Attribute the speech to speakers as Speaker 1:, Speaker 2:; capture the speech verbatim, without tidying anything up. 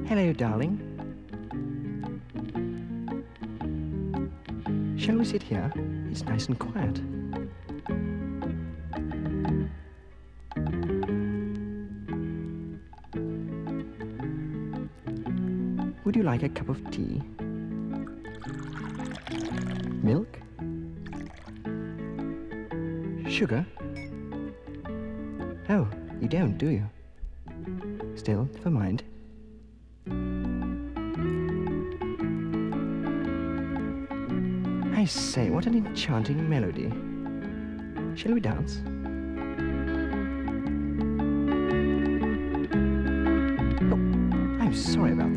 Speaker 1: Hello, darling. Shall we sit here? It's nice and quiet. Would you like a cup of tea? Milk? Sugar? Oh, you don't, do you? Still, never mind. I say, what an enchanting melody. Shall we dance? Oh, I'm sorry about